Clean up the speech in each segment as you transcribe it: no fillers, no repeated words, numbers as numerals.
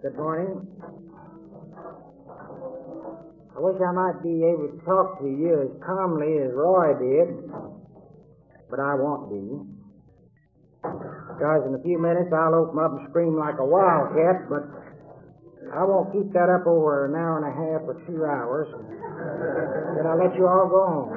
Good morning. I wish I might be able to talk to you as calmly as Roy did, but I won't be. Because in a few minutes I'll open up and scream like a wildcat, but I won't keep that up over an hour and a half or 2 hours. Then I'll let you all go home.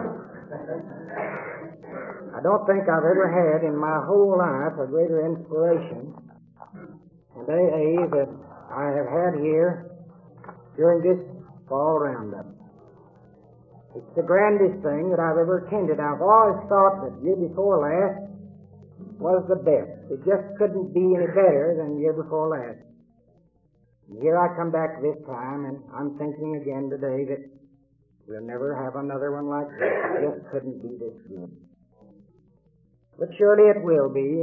I don't think I've ever had in my whole life a greater inspiration and AA that I have had here during this fall roundup. It's the grandest thing that I've ever attended. I've always thought that year before last was the best. It just couldn't be any better than year before last. And here I come back this time, and I'm thinking again today that we'll never have another one like this. It just couldn't be this good. But surely it will be.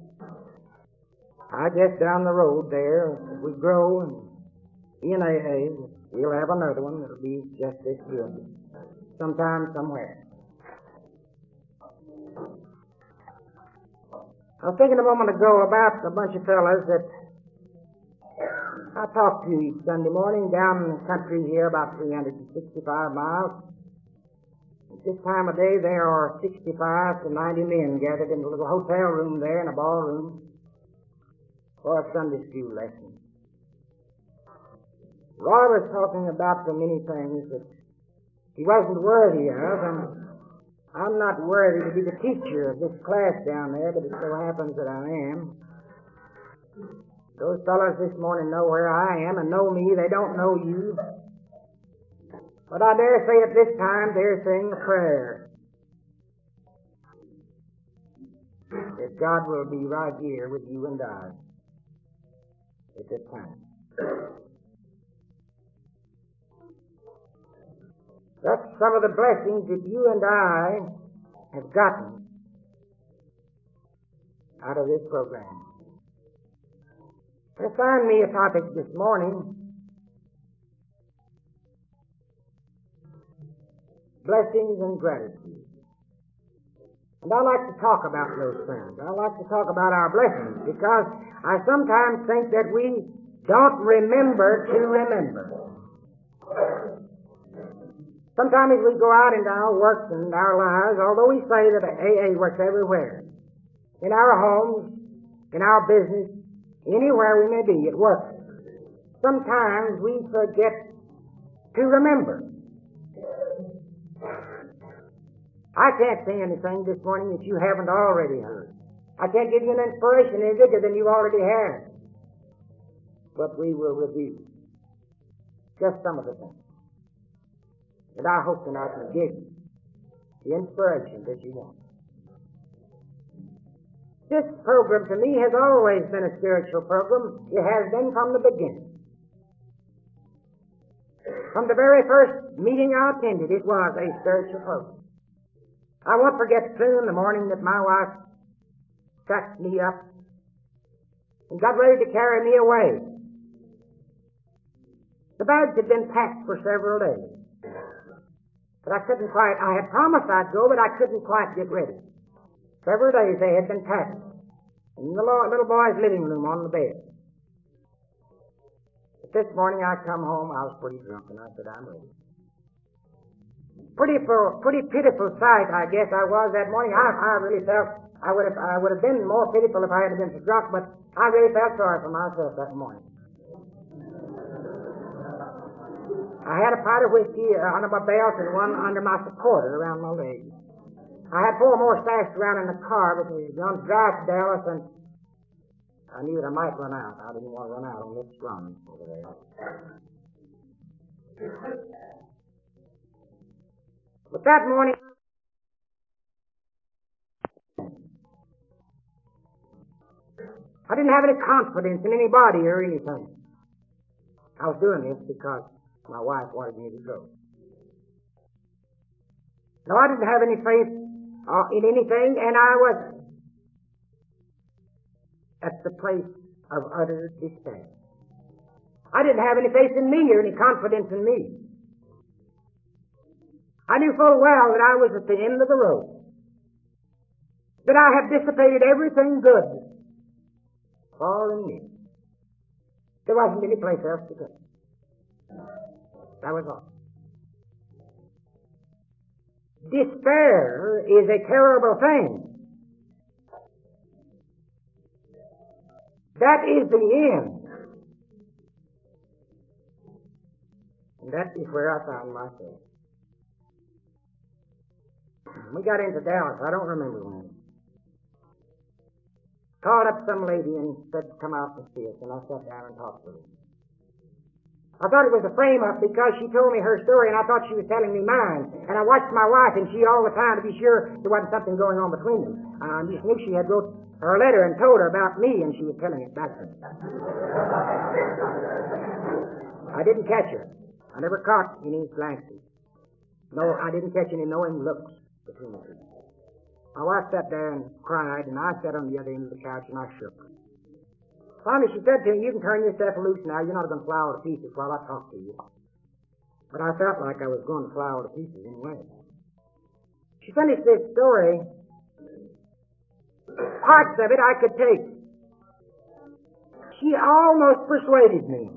I guess down the road there, as we grow and in AA, we'll have another one that'll be just this good. Sometime, somewhere. I was thinking a moment ago about a bunch of fellas that I talk to each Sunday morning down in the country here, about 365 miles. At this time of day, there are 65 to 90 men gathered in a little hotel room there in a ballroom for a Sunday school lesson. Roy was talking about the many things that he wasn't worthy of, and I'm not worthy to be the teacher of this class down there, but it so happens that I am. Those fellows this morning know where I am and know me. They don't know you. But I dare say at this time they're saying a prayer that God will be right here with you and I at this time. That's some of the blessings that you and I have gotten out of this program. Assign me a topic this morning: blessings and gratitude. And I like to talk about those things. I like to talk about our blessings because I sometimes think that we don't remember to remember. Sometimes we go out into our works and our lives, although we say that AA works everywhere, in our homes, in our business, anywhere we may be, it works. Sometimes we forget to remember. I can't say anything this morning that you haven't already heard. I can't give you an inspiration any bigger than you already have. But we will review just some of the things. And I hope that I can give you the inspiration that you want. This program to me has always been a spiritual program. It has been from the beginning. From the very first meeting I attended, it was a spiritual program. I won't forget soon the morning that my wife tucked me up and got ready to carry me away. The bags had been packed for several days. But I had promised I'd go, but I couldn't quite get ready. Several days they had been packed in the little boy's living room on the bed. But this morning I come home, I was pretty drunk, and I said, I'm ready. Pretty pitiful sight, I guess I was that morning. I really felt I would have been more pitiful if I had been so drunk, but I really felt sorry for myself that morning. I had a pint of whiskey under my belt and one under my supporter around my leg. I had 4 more stashed around in the car because we was going to drive to Dallas, and I knew that I might run out. I didn't want to run out on this run over there. But that morning, I didn't have any confidence in anybody or anything. I was doing this because my wife wanted me to go. No, I didn't have any faith in anything, and I was at the place of utter despair. I didn't have any faith in me or any confidence in me. I knew full well that I was at the end of the road, that I had dissipated everything good far in me. There wasn't any place else to go. That was all. Despair is a terrible thing. That is the end. And that is where I found myself. We got into Dallas, I don't remember when. Called up some lady and said to come out and see us, and I sat down and talked with her. I thought it was a frame-up because she told me her story, and I thought she was telling me mine. And I watched my wife and she all the time to be sure there wasn't something going on between them. I just knew she had wrote her letter and told her about me, and she was telling it back to me. I didn't catch her. I never caught any glances. No, I didn't catch any knowing looks between the two. My wife sat there and cried, and I sat on the other end of the couch and I shook. Finally, she said to me, "You can turn yourself loose now. You're not going to fly all to pieces while I talk to you." But I felt like I was going to fly all to pieces anyway. She finished this story. Parts of it I could take. She almost persuaded me.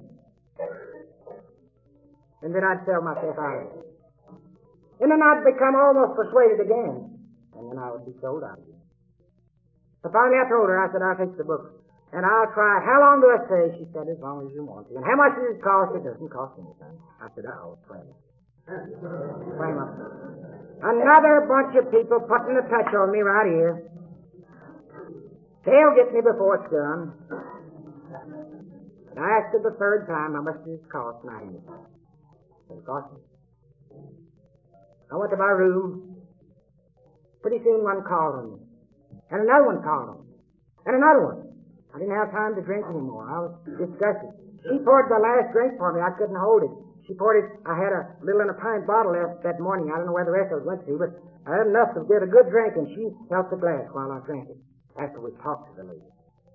And then I'd sell myself out of it. And then I'd become almost persuaded again. And then I would be sold out again. So finally I told her, I said, "I'll take the book. And I'll try. How long do I say?" She said, "As long as you want to." "And how much does it cost?" "It doesn't cost anything." I said, "Oh, frame. Frame up." Another bunch of people putting a touch on me right here. They'll get me before it's done. And I asked her the third time, "How much does it cost?" "Not anything." It cost me. I went to my room. Pretty soon one called on me. And another one called on me. And another one. I didn't have time to drink anymore. I was disgusted. She poured the last drink for me. I couldn't hold it. She poured it. I had a little in a pint bottle left that morning. I don't know where the rest of it went to, but I had enough to get a good drink, and she held the glass while I drank it after we talked to the lady.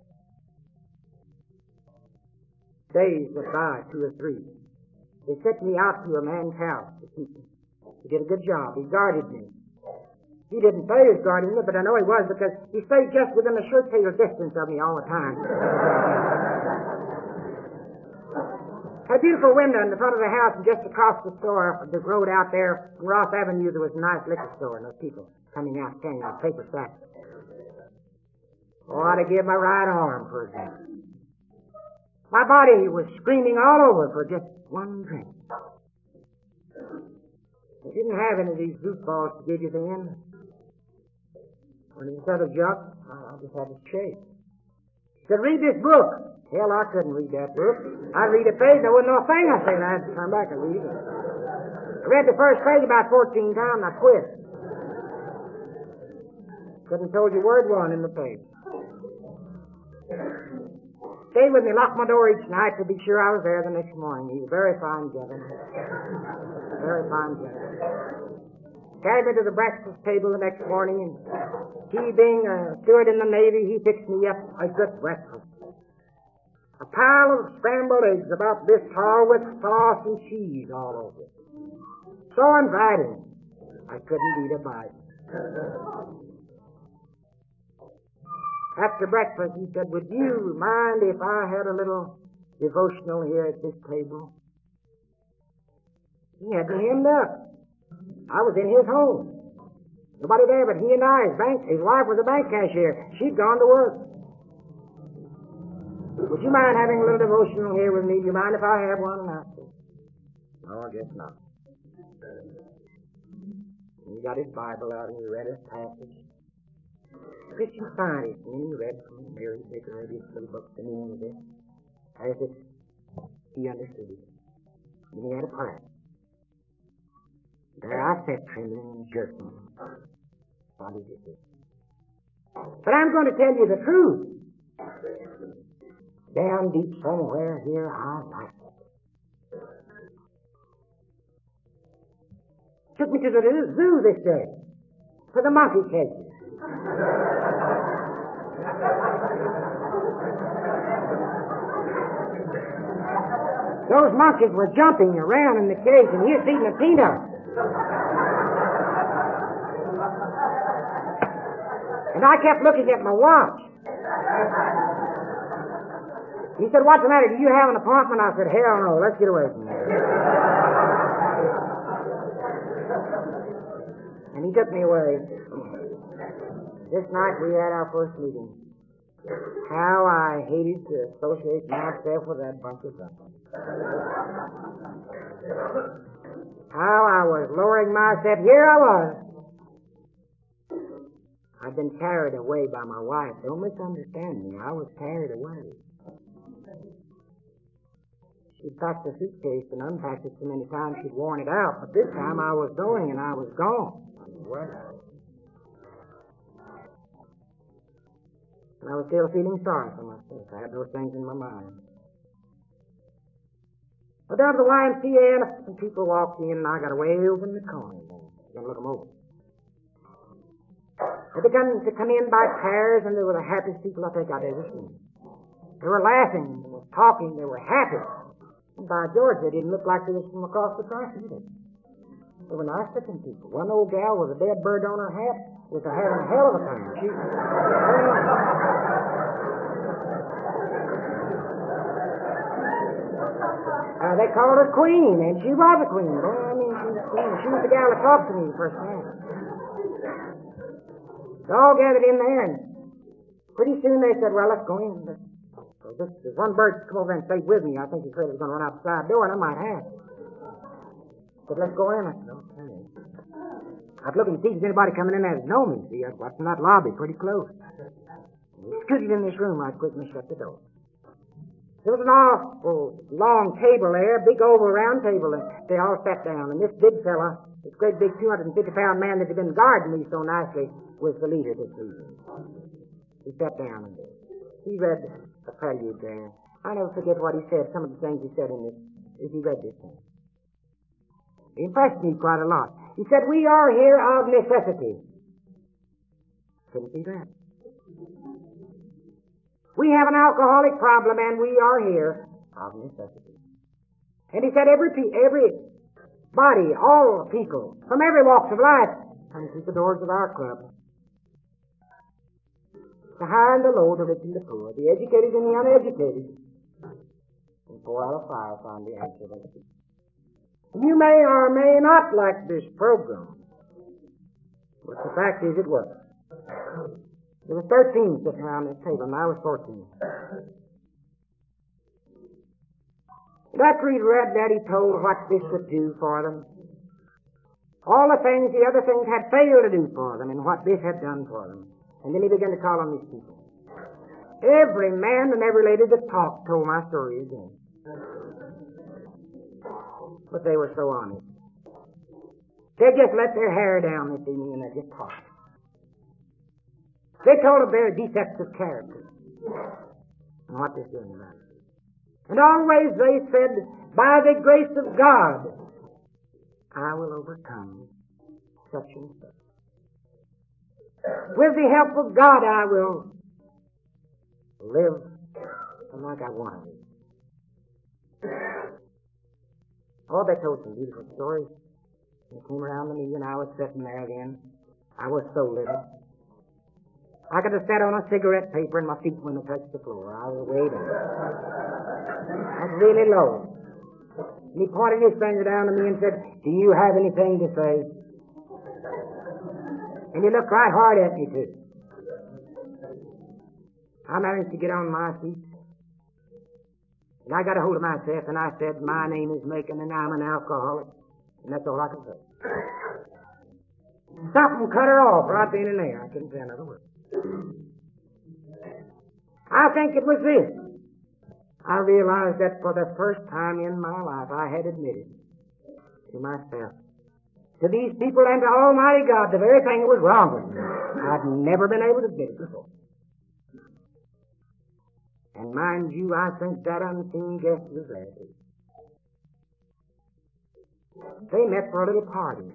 Days went by, 2 or 3. They sent me out to a man's house to keep me. He did a good job. He guarded me. He didn't say he was guarding me, but I know he was because he stayed just within a shirt tail distance of me all the time. Had a beautiful window in the front of the house, and just across the store, the road out there on Ross Avenue, there was a nice liquor store, and those people coming out carrying out paper sacks. Oh, I'd have given my right arm for that. My body was screaming all over for just one drink. They didn't have any of these goofballs to give you then. When instead of junk, I just had to shake. He said, "Read this book." Hell, I couldn't read that book. I'd read a page, and there wasn't no thing I said, and I had to turn back and read it. I read the first page about 14 times, and I quit. Couldn't have told you word one in the page. Stayed with me, locked my door each night to be sure I was there the next morning. He was a very fine gentleman. Very fine gentleman. Carried me to the breakfast table the next morning, and he being a steward in the Navy, he fixed me up a good breakfast. A pile of scrambled eggs about this tall with sauce and cheese all over it. So inviting, I couldn't eat a bite. After breakfast, he said, "Would you mind if I had a little devotional here at this table?" He had me hemmed up. I was in his home. Nobody there but he and I. His wife was a bank cashier. She'd gone to work. "Would you mind having a little devotional here with me? Do you mind if I have one?" And I said, "No, I guess not." And he got his Bible out and he read his passage. Christian Scientist, and then he read from Mary Baker Eddy's little book, the meaning of this, as if he understood it. And he had a prayer. There I sat, trembling and jerking. What is it? But I'm going to tell you the truth. Down deep somewhere here, I like it. Took me to the zoo this day, to the monkey cages. Those monkeys were jumping around in the cage, and he was eating a peanut. And I kept looking at my watch. He said, what's the matter? Do you have an appointment? I said, hell no. Let's get away from here. And he took me away. This night we had our first meeting. How I hated to associate myself with that bunch of drunkards. How I was lowering myself. Here I was. I'd been carried away by my wife. Don't misunderstand me. I was carried away. She'd packed the suitcase and unpacked it so many times she'd worn it out. But this time I was going and I was gone. And I was still feeling sorry for myself. I had those things in my mind. I down to the YMCA and some people walked in and I got away over in the corner. Gonna look them over. They began to come in by pairs and they were the happiest people I think I'd ever seen. They were laughing, they were talking, they were happy. And by George, they didn't look like they was from across the track either. They were nice-looking people. One old gal with a dead bird on her hat was having a hell of a time. They called her Queen, and she was a queen. Well, I mean, she was a queen. She was the gal that talked to me the first time. They all gathered in there, and pretty soon they said, well, let's go in. There's one bird come over and stayed with me. I think he said he was going to run out the side door, and I might have. Said, let's go in. I said, okay. I'd look and see if there's anybody coming in there that know me. See, I was watching that lobby pretty close. We scooted in this room right quick and shut the door. There was an awful long table there, big oval round table, and they all sat down. And this big fella, this great big 250-pound man that had been guarding me so nicely, was the leader this evening. He sat down and he read the prelude there. I never forget what he said, some of the things he said in this, as he read this thing. It impressed me quite a lot. He said, we are here of necessity. Couldn't see that. We have an alcoholic problem, and we are here of necessity. And he said every body, all people, from every walk of life, come through the doors of our club. The high and the low, the rich and the poor, the educated and the uneducated, and pour out a fire upon the answer of the You may or may not like this program, but the fact is it works. There were 13 sitting around this table, and I was 14. And after he'd read that, he told what this would do for them. All the other things had failed to do for them, and what this had done for them. And then he began to call on these people. Every man and every lady that talked told my story again. But they were so honest. They just let their hair down this evening, and they just talked. They told of their deceptive character and what they're doing about it. And always they said, by the grace of God, I will overcome such and such. With the help of God, I will live like I want to live. Oh, they told some beautiful stories. They came around to me, and I was sitting there again. I was so little. I could have sat on a cigarette paper and my feet wouldn't have touched the floor. I was way down. I was really low. And he pointed his finger down to me and said, do you have anything to say? And he looked right hard at me, too. I managed to get on my feet. And I got a hold of myself and I said, my name is Macon and I'm an alcoholic. And that's all I could say. Something cut her off right then and there. I couldn't say another word. I think it was this. I realized that for the first time in my life I had admitted to myself, to these people and to Almighty God, the very thing that was wrong with me. I'd never been able to admit it before. And mind you, I think that unseen guest was there too. They met for a little party.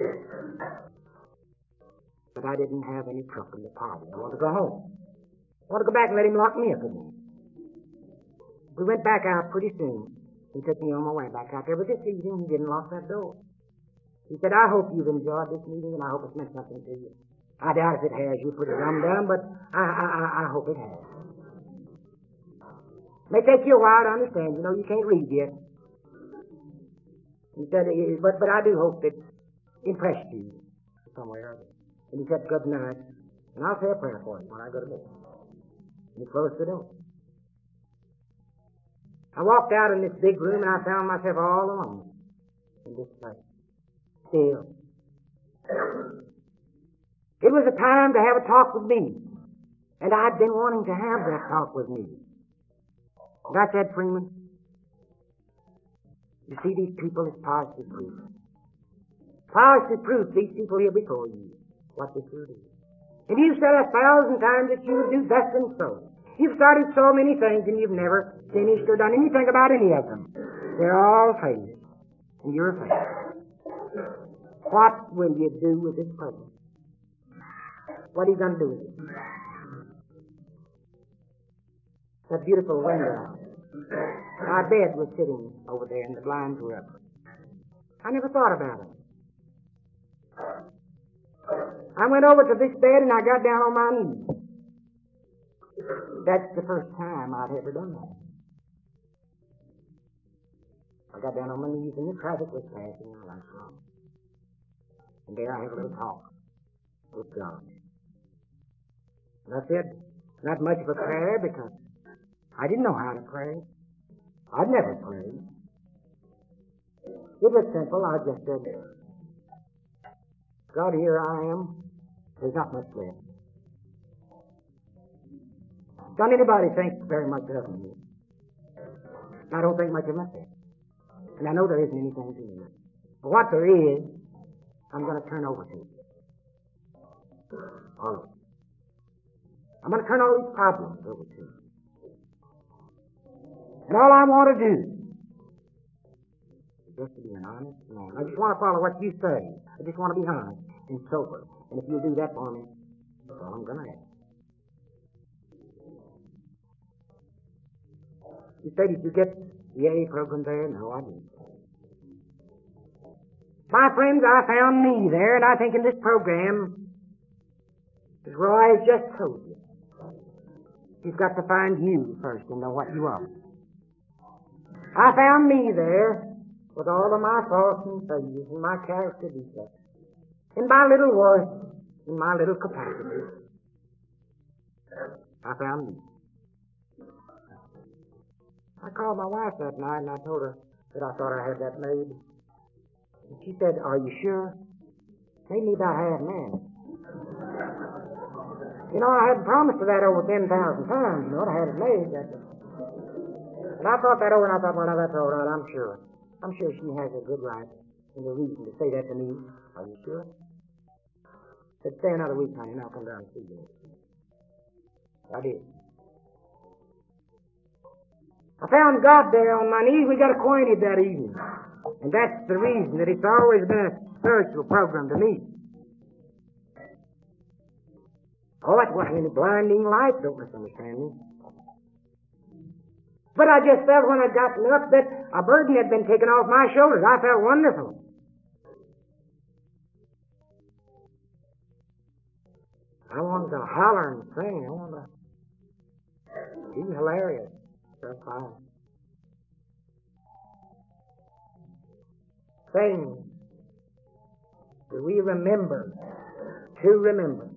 But I didn't have any truck in the party. I wanted to go home. I wanted to go back and let him lock me up again. We went back out pretty soon. He took me on my way back out there. But this evening, he didn't lock that door. He said, I hope you've enjoyed this meeting, and I hope it's meant something to you. I doubt if it has. You're pretty rum-dum, but I hope it has. May take you a while to understand. You know, you can't read yet. He said, but I do hope it impressed you somewhere. And he said, good night. And I'll say a prayer for you when I go to bed. And he closed the door. I walked out in this big room and I found myself all alone in this place. Still. It was a time to have a talk with me. And I'd been wanting to have that talk with me. And I said, Freeman, you see these people as positive proof. Positive proof these people here before you, what this will do. And you've said 1,000 times that you would do thus and so. You've started so many things and you've never finished or done anything about any of them. They're all failures. And you're a failure. What will you do with this problem? What are you going to do with it? That beautiful window. My bed was sitting over there and the blinds were up. I never thought about it. I went over to this bed and I got down on my knees. That's the first time I'd ever done that. I got down on my knees and the traffic was passing and I saw. And there I had a little talk with God. And I said, not much of a prayer because I didn't know how to pray. I'd never prayed. It was simple. I just said, God, here I am. There's not much left. Don't anybody think very much of me. I don't think much of myself. And I know there isn't anything to me. But what there is, I'm going to turn over to you. All of it. I'm going to turn all these problems over to you. And all I want to do is just to be an honest man. I just want to follow what you say. I just want to be honest and sober. And if you'll do that for me, that's all I'm going to ask. You say, did you get the AA program there? No, I didn't. My friends, I found me there, and I think in this program, as Roy has just told you, you've got to find you first and know what you are. I found me there with all of my faults and failures and my character defects, and my little worth, and my little capacity. I found me. I called my wife that night and I told her that I thought I had that made. And she said, are you sure? Made me about half mad. You know, I had promised her that over 10,000 times, you know, to have it made. And I thought that over and I thought, well, now that's all right, I'm sure. I'm sure she has a good right and a reason to say that to me. Are you sure? I said, stay another week, honey, and I'll come down and see you. I did. I found God there on my knees. We got acquainted that evening. And that's the reason that it's always been a spiritual program to me. Oh, it wasn't any blinding light, don't misunderstand me. But I just felt when I'd gotten up that a burden had been taken off my shoulders. I felt wonderful. I wanted to holler and sing. I wanted to be hilarious. That's fine. Things that we remember to remember.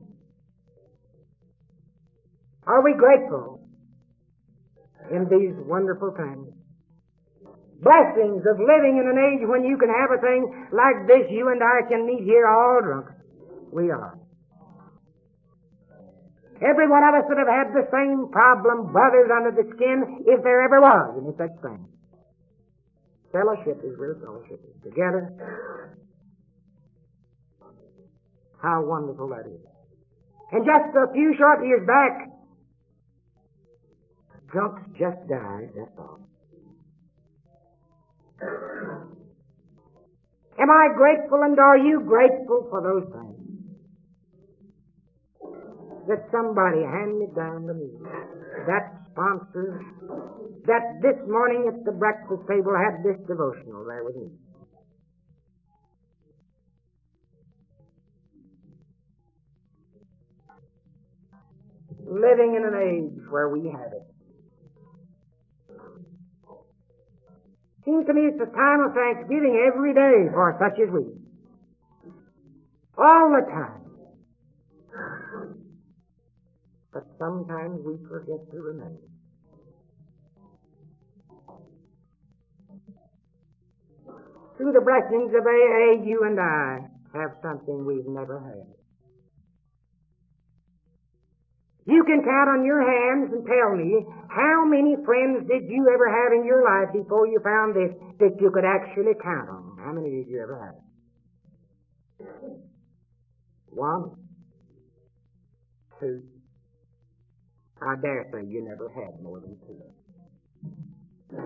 Are we grateful in these wonderful times? Blessings of living in an age when you can have a thing like this, you and I can meet here all drunk. We are. Every one of us would have had the same problem, brothers under the skin, if there ever was any such thing. Fellowship is real fellowship. Together. How wonderful that is. And just a few short years back, drunks just died, that's all. Am I grateful and are you grateful for those things? That somebody handed down to me. That sponsor that this morning at the breakfast table had this devotional there with me. Living in an age where we have it. Seems to me it's a time of thanksgiving every day for such as we. All the time. But sometimes we forget to remember. Through the blessings of AA, you and I have something we've never had. You can count on your hands and tell me how many friends did you ever have in your life before you found this that you could actually count on. How many did you ever have? 1, 2. I dare say you never had more than 2.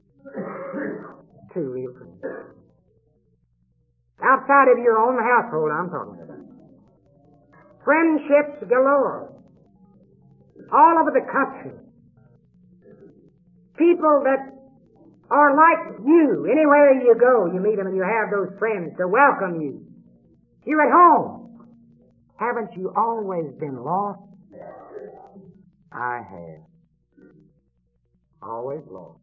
2 real friends. Outside of your own household, I'm talking about. Friendships galore. All over the country. People that are like you. Anywhere you go, you meet them and you have those friends to welcome you. You're at home. Haven't you always been lost? I have. Always lost.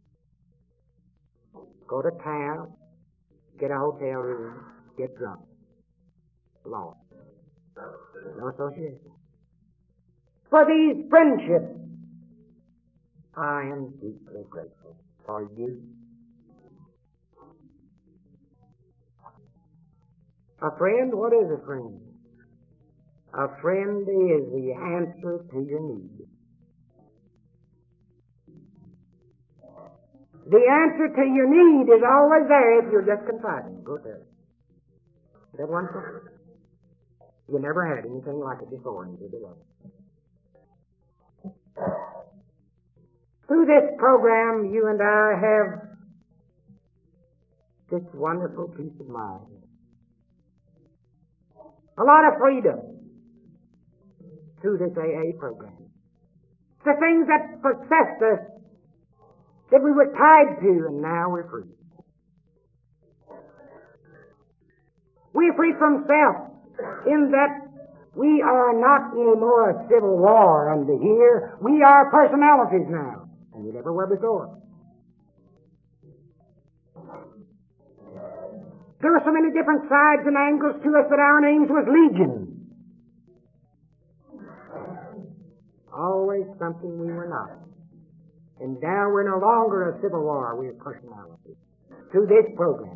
Go to town, get a hotel room, get drunk. Lost. No association. For these friendships, I am deeply grateful for you. A friend, what is a friend? A friend is the answer to your need. The answer to your need is always there if you're just confiding. Go there. Is that wonderful? You never had anything like it before, and you did it. Through this program, you and I have this wonderful peace of mind. A lot of freedom through this AA program. The things that possessed us, that we were tied to, and now we're free. We're free from self in that we are not anymore a civil war under here. We are personalities now. And you never were before. There were so many different sides and angles to us that our names was Legion. Always something we were not. And now we're no longer a civil war. We're personalities. Through this program.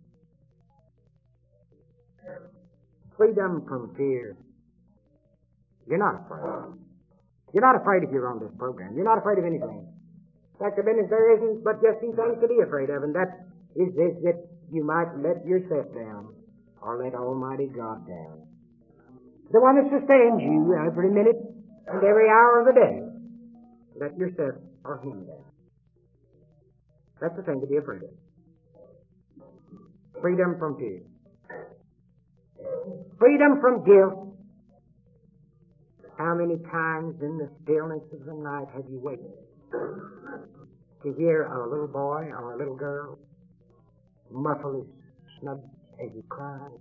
Freedom from fear. You're not afraid. You're not afraid if you're on this program. You're not afraid of anything. Fact of business, there isn't but just these things to be afraid of, and that is this, that you might let yourself down or let Almighty God down. The one that sustains you every minute and every hour of the day. Let yourself or him down. That's the thing to be afraid of. Freedom from fear. Freedom from guilt. How many times in the stillness of the night have you waited to hear a little boy or a little girl muffle his snubs as he cried?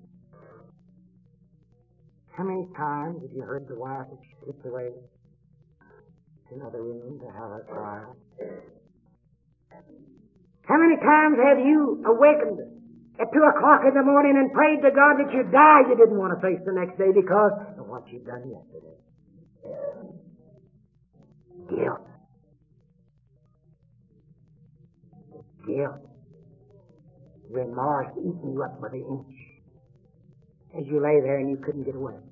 How many times have you heard the wife that slipped away to another room to have her cry? How many times have you awakened at 2 o'clock in the morning and prayed to God that you'd die you didn't want to face the next day because of what you'd done yesterday? Guilt. Guilt. Remorse eating you up by the inch as you lay there and you couldn't get away.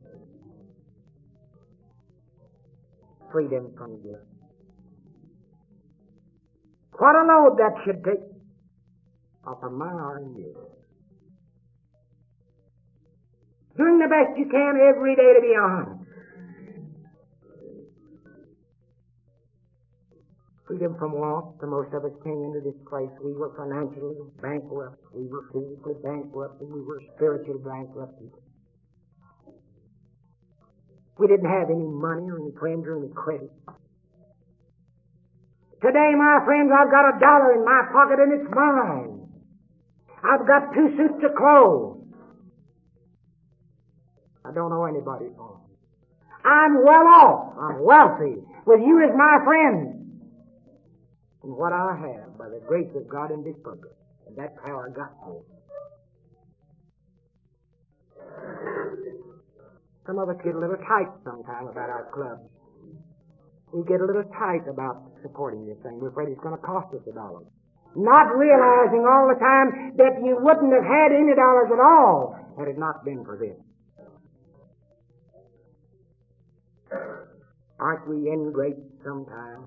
Freedom from guilt. What a load that should take off of my arm and you. Doing the best you can every day to be honest. Freedom from want. The most of us came into this place. We were financially bankrupt. We were physically bankrupt. And we were spiritually bankrupt. We didn't have any money or any friends or any credit. Today, my friends, I've got $1 in my pocket and it's mine. I've got 2 suits of clothes. I don't owe anybody for them. I'm well off. I'm wealthy. With you as my friend. in what I have by the grace of God in this program. And that's how I got here. Some of us get a little tight sometime about our clubs. We get a little tight about supporting this thing. We're afraid it's going to cost us $1. Not realizing all the time that you wouldn't have had any dollars at all had it not been for this. Aren't we ingrates sometimes?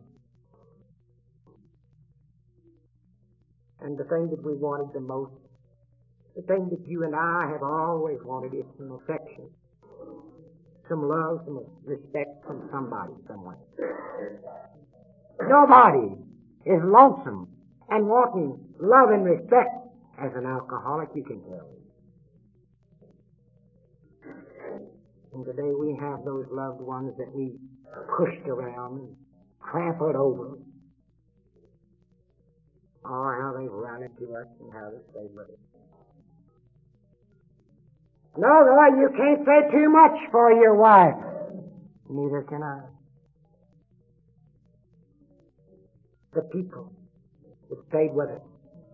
And the thing that we wanted the most, the thing that you and I have always wanted, is some affection, some love, some respect from somebody, somewhere. Nobody is lonesome and wanting love and respect as an alcoholic, you can tell. And today we have those loved ones that we pushed around, trampled over. Oh, how they've run into us and how they stayed with us. No, Lord, you can't say too much for your wife. Neither can I. The people that stayed with us.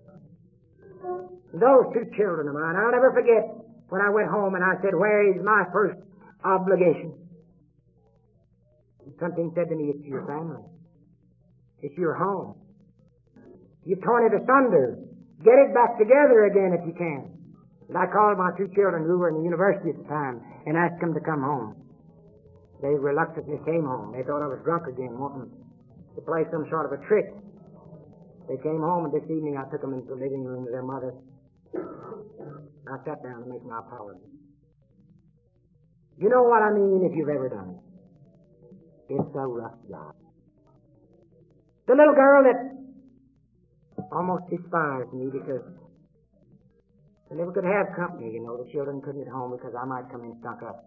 Those 2 children of mine, I'll never forget when I went home and I said, where is my first obligation? And something said to me, it's your family. It's your home. You've torn it asunder. Get it back together again if you can. And I called my 2 children who were in the university at the time and asked them to come home. They reluctantly came home. They thought I was drunk again, wanting to play some sort of a trick. They came home, and this evening I took them into the living room with their mother. I sat down to make my apology. You know what I mean if you've ever done it. It's a rough job. The little girl that almost despised me because I never could have company, you know. The children couldn't at home because I might come in stunk up.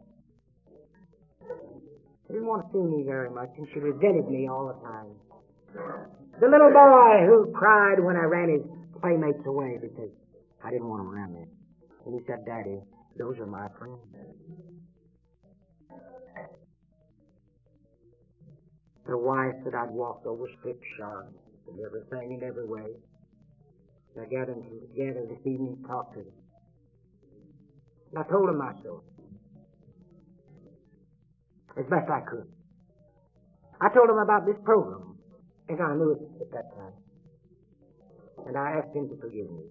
She didn't want to see me very much, and she resented me all the time. The little boy who cried when I ran his playmates away because I didn't want them around there. And he said, Daddy, those are my friends. The wife that I'd walked over slipshod and everything in every way. I gathered them together this evening to talk to them. And I told them my story as best I could. I told them about this program as I knew it at that time. And I asked him to forgive me.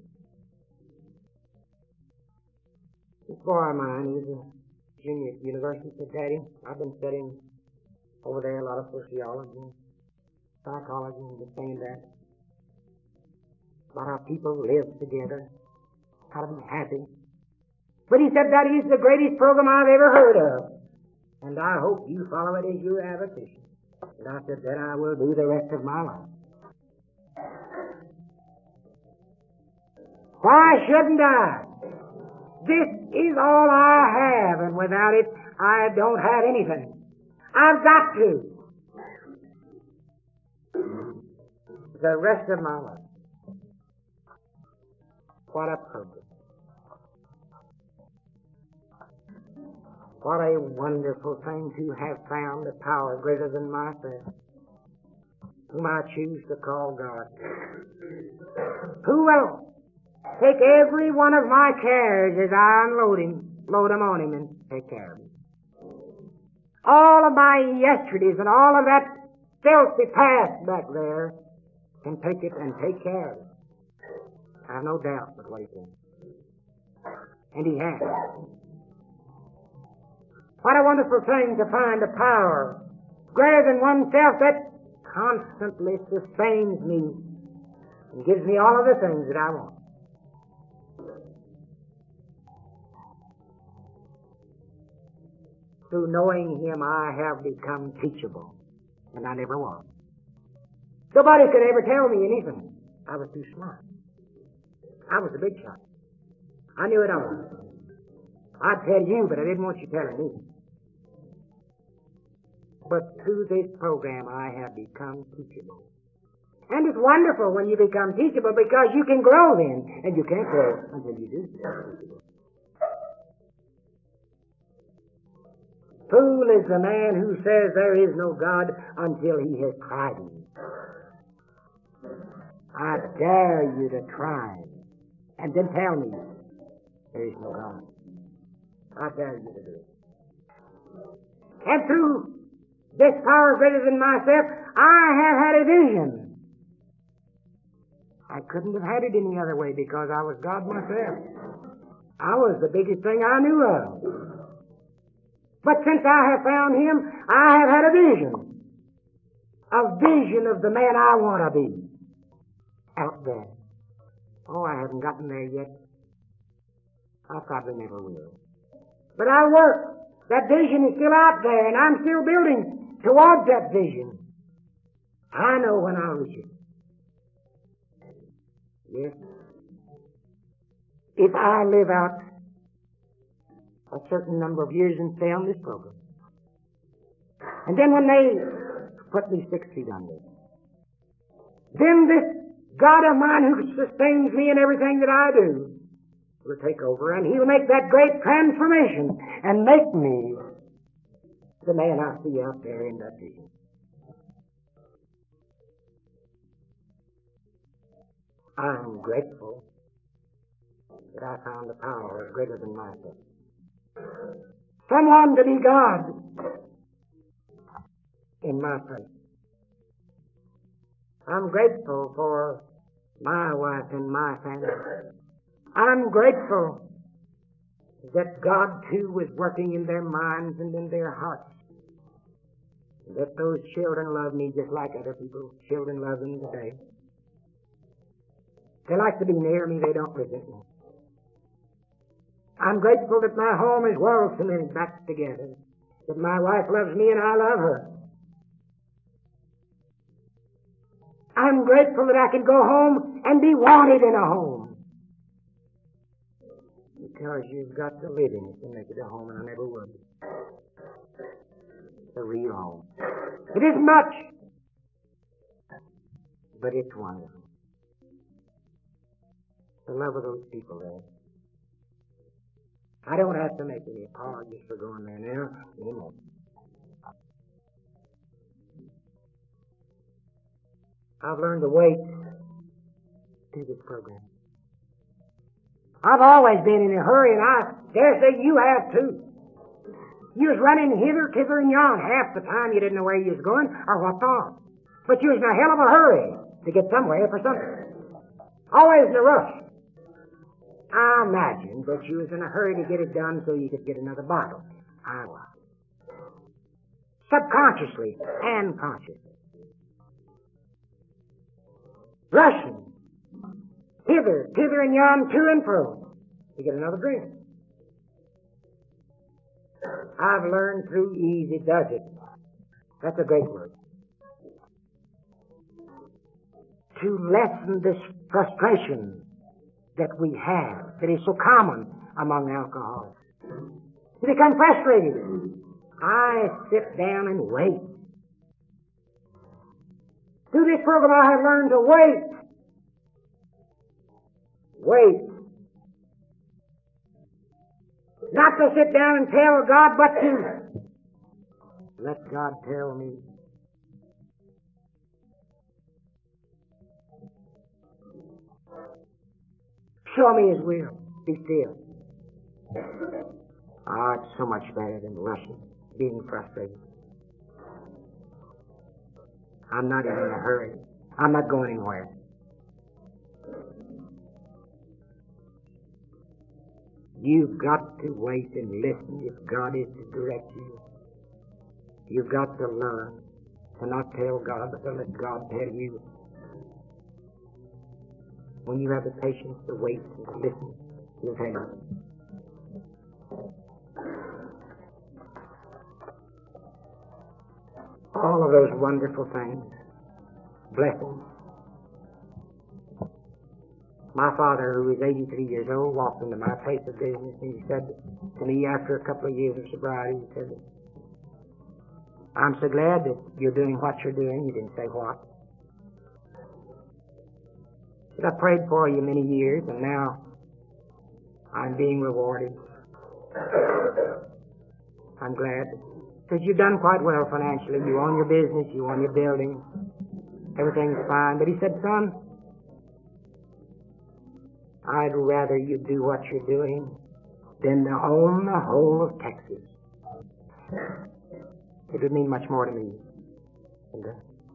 This boy of mine, he was a junior at the university, said, Daddy, I've been studying over there a lot of sociology and psychology and this thing and that. About how people live together, how to be happy. But he said, Daddy, it's the greatest program I've ever heard of. And I hope you follow it as your avocation. And I said, then I will do the rest of my life. Why shouldn't I? This is all I have, and without it, I don't have anything. I've got to. The rest of my life. What a purpose. What a wonderful thing to have found a power greater than myself, whom I choose to call God. Who will take every one of my cares as I load them on him and take care of him. All of my yesterdays and all of that filthy past back there can take it and take care of it. I have no doubt but what he can. And he has. What a wonderful thing to find a power greater than oneself that constantly sustains me and gives me all of the things that I want. Through knowing him, I have become teachable, and I never was. Nobody could ever tell me anything. I was too smart. I was a big shot. I knew it all. I'd tell you, but I didn't want you telling me. But through this program, I have become teachable. And it's wonderful when you become teachable because you can grow then, and you can't grow until you do become teachable. Fool is the man who says there is no God until he has tried him. I dare you to try it. And then tell me there is no God. I dare you to do it. And through this power greater than myself, I have had a vision. I couldn't have had it any other way because I was God myself. I was the biggest thing I knew of. But since I have found Him, I have had a vision. A vision of the man I want to be out there. Oh, I haven't gotten there yet. I probably never will. But I work. That vision is still out there, and I'm still building towards that vision. I know when I'll reach it. Yes. If I live out a certain number of years and stay on this program, and then when they put me 6 feet under, then this God of mine who sustains me in everything that I do will take over, and He'll make that great transformation and make me the man I see out there in that vision. I'm grateful that I found a power greater than myself. Someone to be God in my place. I'm grateful for my wife and my family. I'm grateful that God, too, was working in their minds and in their hearts. That those children love me just like other people's children love them today. They like to be near me. They don't resent me. I'm grateful that my home is well cemented back together. That my wife loves me and I love her. I'm grateful that I can go home and be wanted in a home. Because you've got to live in it to make it a home, and I never would. It's a real home. It isn't much, but it's wonderful. The love of those people there. I don't have to make any apologies for going there now anymore. I've learned to wait through this program. I've always been in a hurry, and I dare say you have too. You was running hither, thither, and yon. Half the time you didn't know where you was going or what for. But you was in a hell of a hurry to get somewhere for something. Always in a rush. I imagined that you was in a hurry to get it done so you could get another bottle. I was. Subconsciously and consciously. Rushing. Hither, thither, and yon, to and fro, to get another drink. I've learned through easy does it. That's a great word. To lessen this frustration that we have, that is so common among alcoholics. To become frustrated, I sit down and wait. Through this program I have learned to wait. Wait. Not to sit down and tell God, but to let God tell me. Show me His will. Be still. Ah, it's so much better than rushing, being frustrated. I'm not in a hurry. I'm not going anywhere. You've got to wait and listen if God is to direct you. You've got to learn to not tell God, but to let God tell you. When you have the patience to wait and to listen, He'll tell you. All of those wonderful things, blessings. My father, who was 83 years old, walked into my place of business and he said to me after a couple of years of sobriety, he said, I'm so glad that you're doing what you're doing. You didn't say what. He said, I prayed for you many years and now I'm being rewarded. I'm glad. Because you've done quite well financially. You own your business, you own your building. Everything's fine. But he said, son, I'd rather you do what you're doing than to own the whole of Texas. It would mean much more to me. And,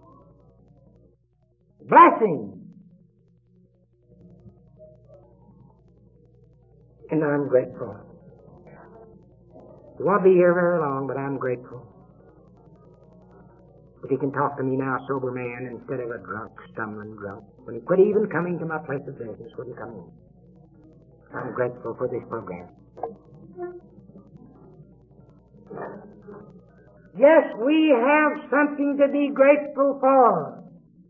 blessing. And I'm grateful. He won't be here very long, but I'm grateful. If he can talk to me now, a sober man, instead of a drunk, stumbling drunk. When he quit even coming to my place of business, when he come in. I'm grateful for this program. Yes, we have something to be grateful for.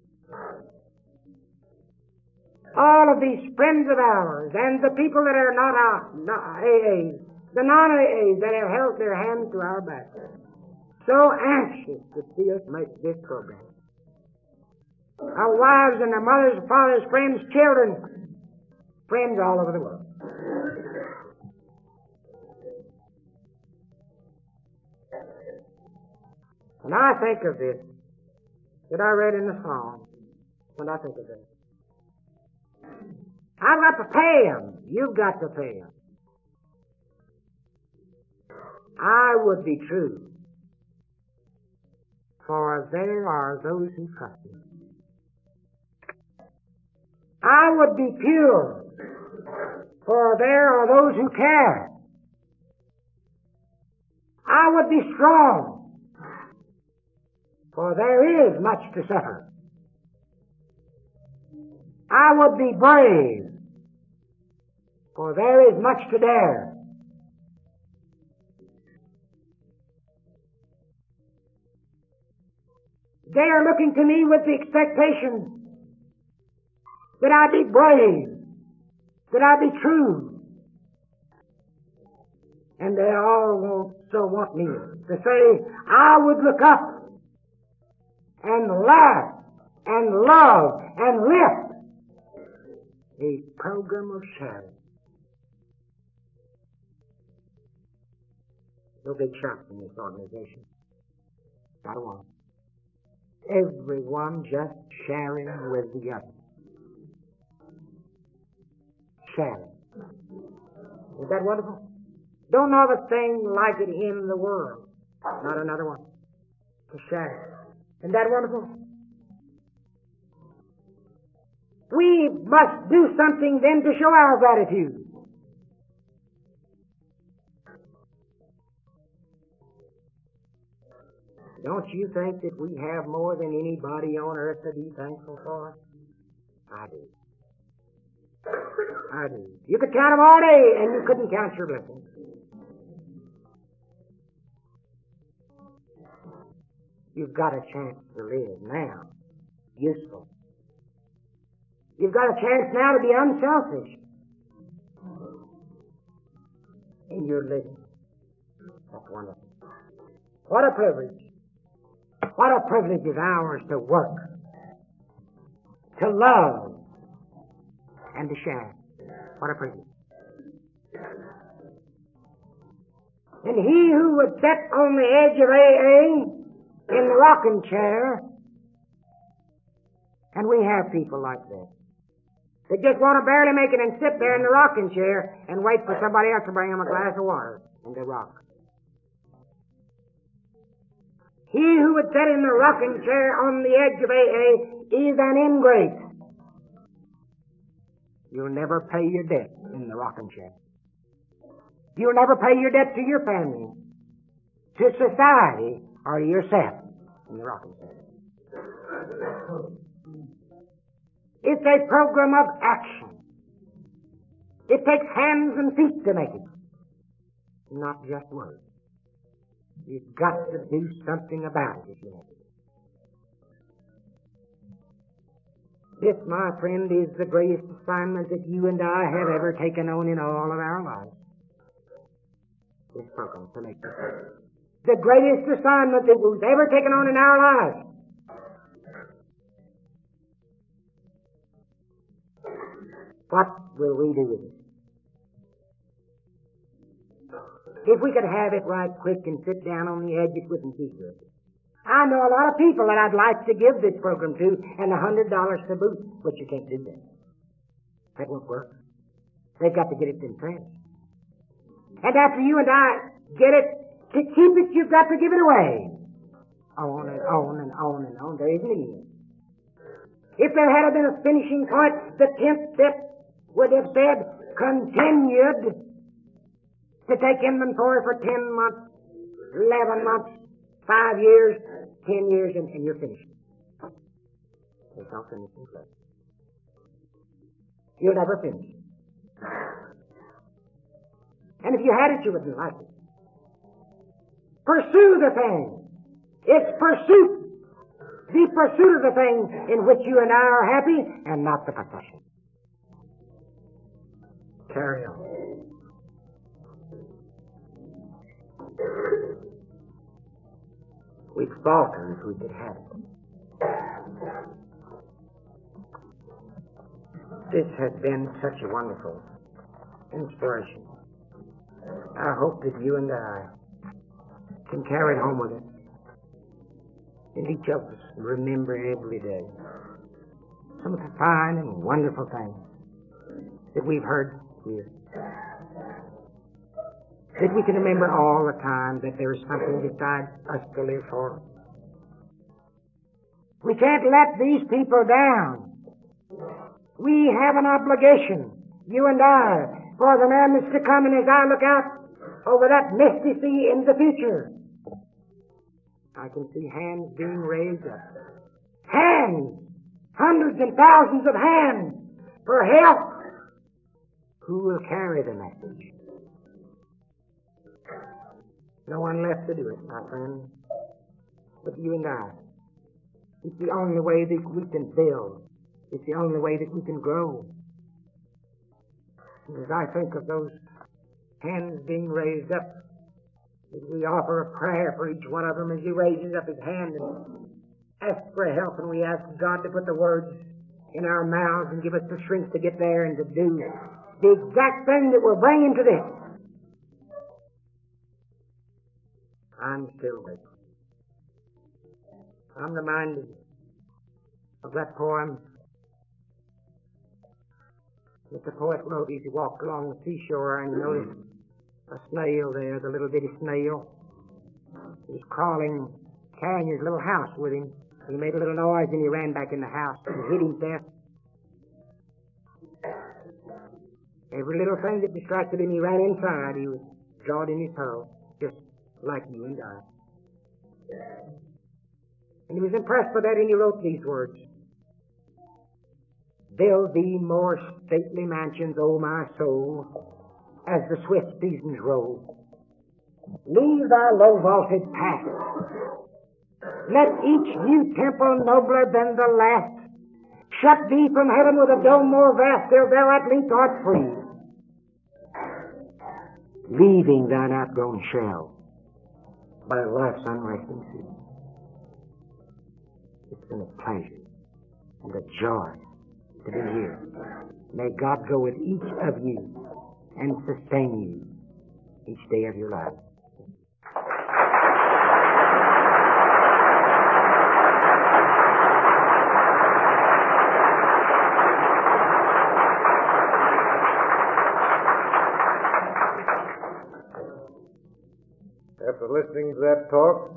All of these friends of ours and the people that are not AAs, the non-AAs that have held their hands to our back, so anxious to see us make this program. Our wives and our mothers, fathers, friends, children, friends all over the world. When I think of this, that I read in the Psalm, when I think of this, I've got to pay them. You've got to pay them. I would be true, for there are those who trust me. I would be pure, for there are those who care. I would be strong, for there is much to suffer. I would be brave, for there is much to dare. They are looking to me with the expectation that I be brave, that I be true. And they all want me to say, I would look up and laugh and love and lift a program of sharing. No big shots in this organization. Not a one. Everyone just sharing with the other. Sharing. Is that wonderful? Don't know of a thing like it in the world. Not another one. To share. Isn't that wonderful? We must do something then to show our gratitude. Don't you think that we have more than anybody on earth to be thankful for? I do. I do. You could count them all day and you couldn't count your blessings. You've got a chance to live now. Useful. You've got a chance now to be unselfish. And you're living. That's wonderful. What a privilege. What a privilege is ours to work, to love, and to share. What a privilege. And he who would sit on the edge of AA in the rocking chair, and we have people like that. They just want to barely make it and sit there in the rocking chair and wait for somebody else to bring them a glass of water and they rock. He who would sit in the rocking chair on the edge of AA is an ingrate. You'll never pay your debt in the rocking chair. You'll never pay your debt to your family, to society, or to yourself in the rocking chair. It's a program of action. It takes hands and feet to make it, not just words. You've got to do something about it if you want it. This, my friend, is the greatest assignment that you and I have ever taken on in all of our lives. This program to make this happen. The greatest assignment that we've ever taken on in our lives. What will we do with it? If we could have it right quick and sit down on the edge, it wouldn't be good. I know a lot of people that I'd like to give this program to and $100 to boot, but you can't do that. That won't work. They've got to get it themselves. And after you and I get it, to keep it, you've got to give it away. On and on and on and on. There isn't any. If there had been a finishing point, the 10th step would have said, continued to take inventory for 10 months, 11 months, 5 years, 10 years, and you're finished. There's no finishing place. You'll never finish. And if you had it, you wouldn't like it. Pursue the thing. It's pursuit. The pursuit of the thing in which you and I are happy, and not the possession. Carry on. We'd falter if we could have it. This has been such a wonderful inspiration. I hope that you and I can carry it home with us. And each of us remember every day some of the fine and wonderful things that we've heard here. That we can remember all the time that there is something besides us to live for. We can't let these people down. We have an obligation, you and I, for the man that's to come, and as I look out over that misty sea in the future, I can see hands being raised up. Hands! Hundreds and thousands of hands for help. Who will carry the message? No one left to do it, my friend, but you and I. It's the only way that we can build. It's the only way that we can grow. And as I think of those hands being raised up, as we offer a prayer for each one of them as he raises up his hand and asks for help, and we ask God to put the words in our mouths and give us the strength to get there and to do the exact thing that we're bringing to this. I'm still grateful. I'm reminded of that poem that the poet wrote as he walked along the seashore and noticed a snail there, the little bitty snail. He was crawling, carrying his little house with him. He made a little noise and he ran back in the house and hid himself. Every little thing that distracted him, he ran inside. He was drawed in his hole, just like you and I. And he was impressed by that, and he wrote these words. Build thee more stately mansions, O my soul, as the swift seasons roll. Leave thy low vaulted path. Let each new temple nobler than the last shut thee from heaven with a dome more vast till thou at length art free. Leaving thine outgrown shell by life's unresting sea. It's been a pleasure and a joy to be here. May God go with each of you and sustain you each day of your life. After listening to that talk,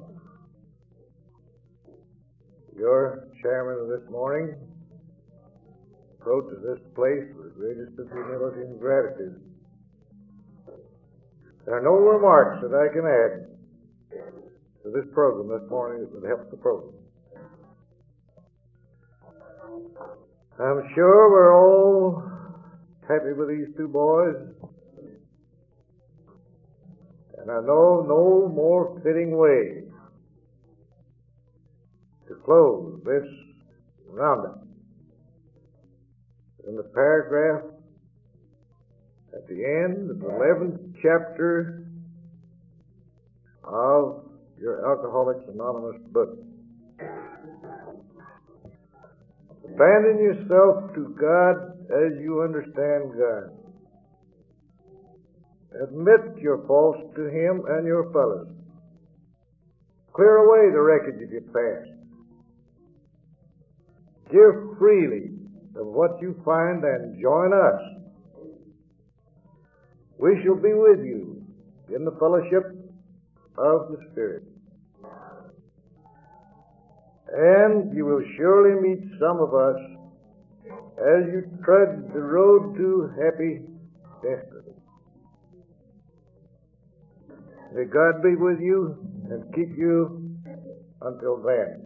your chairman of this morning approaches this place with the greatest of humility and gratitude. There are no remarks that I can add to this program this morning that would help the program. I'm sure we're all happy with these two boys, and I know no more fitting way to close this roundup than the paragraph at the end of the 11th chapter of your Alcoholics Anonymous book. Abandon yourself to God as you understand God. Admit your faults to Him and your fellows. Clear away the wreckage of your past. Give freely of what you find and join us we shall be with you in the fellowship of the Spirit. And you will surely meet some of us as you tread the road to happy destiny. May God be with you and keep you until then.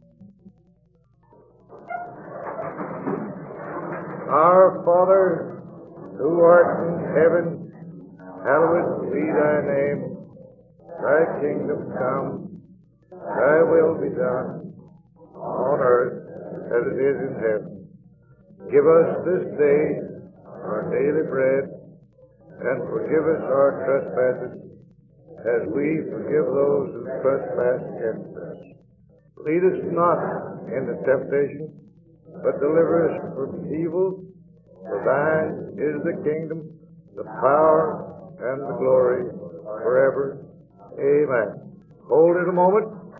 Our Father, who art in heaven, hallowed be thy name. Thy kingdom come, thy will be done, on earth as it is in heaven. Give us this day our daily bread, and forgive us our trespasses, as we forgive those who trespass against us. Lead us not into temptation, but deliver us from evil. For thine is the kingdom, the power, and the glory forever. Amen. Hold it a moment.